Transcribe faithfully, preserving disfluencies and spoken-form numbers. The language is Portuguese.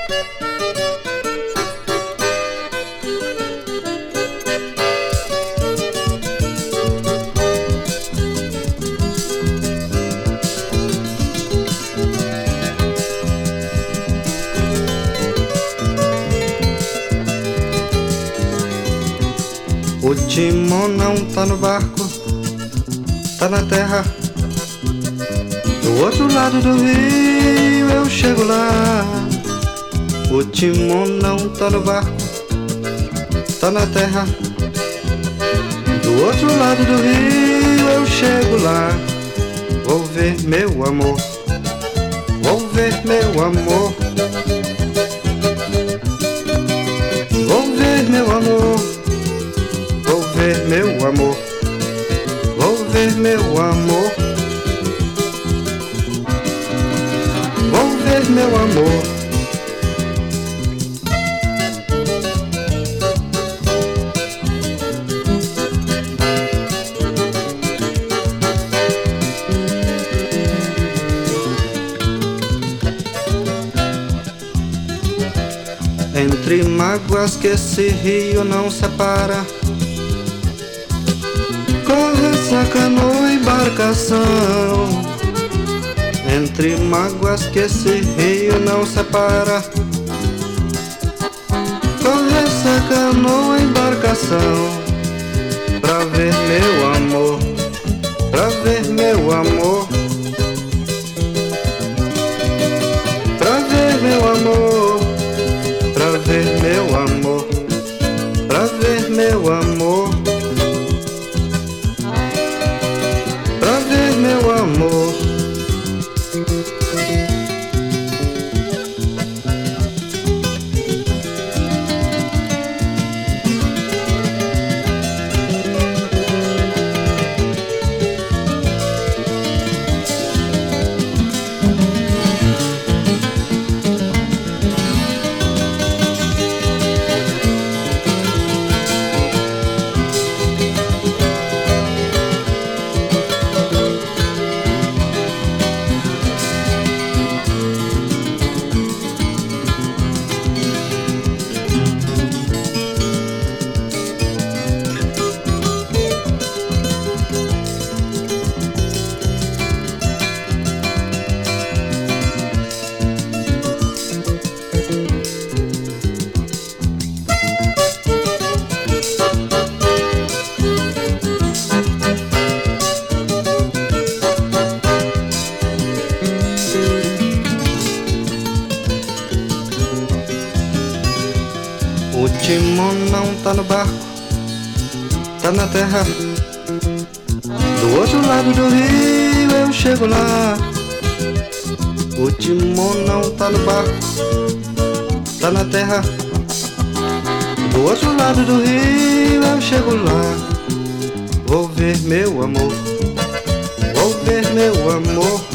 O timão não tá no barco, tá na terra. Do outro lado do rio eu chego lá. O timão não tá no barco, tá na terra. Do outro lado do rio eu chego lá. Vou ver meu amor, vou ver meu amor, vou ver meu amor, vou ver meu amor, vou ver meu amor, vou ver meu amor. Entre mágoas que esse rio não separa, corre essa canoa e embarcação. Entre mágoas que esse rio não separa, corre essa canoa e embarcação. Pra ver meu amor, pra ver meu amor, pra ver meu amor, pra ver meu amor, pra ver meu amor, pra ver meu amor. O timão não tá no barco, tá na terra. Do outro lado do rio eu chego lá. O timão não tá no barco, tá na terra. Do outro lado do rio eu chego lá. Vou ver meu amor, vou ver meu amor,